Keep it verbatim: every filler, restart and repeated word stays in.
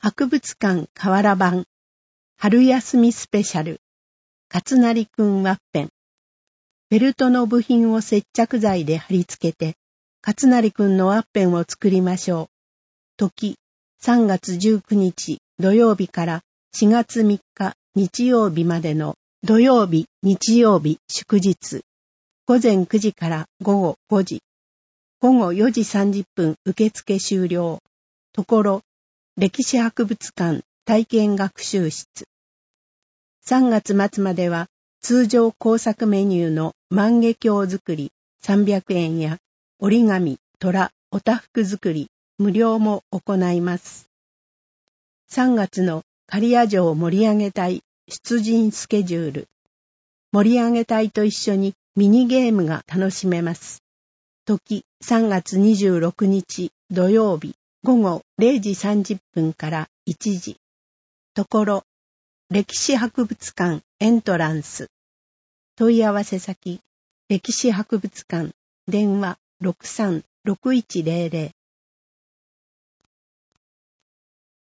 博物館河原版春休みスペシャル勝成くんワッペン。ベルトの部品を接着剤で貼り付けて勝成くんのワッペンを作りましょう。時さんがつじゅうくにち土曜日からしがつみっか日曜日までの土曜日、日曜日、祝日。午前くじから午後ごじ。午後よじさんじゅっぷん受付終了。ところ、歴史博物館体験学習室。さんがつまつまでは通常工作メニューの万華鏡作りさんびゃくえんや折り紙、虎、おたふく作り無料も行います。さんがつの刈谷城盛り上げ隊出陣スケジュール。盛り上げ隊と一緒にミニゲームが楽しめます。時さんがつにじゅうろくにち土曜日午後れいじさんじゅっぷんからいちじ。ところ、歴史博物館エントランス。問い合わせ先、歴史博物館、電話ろくさんろくいちゼロゼロ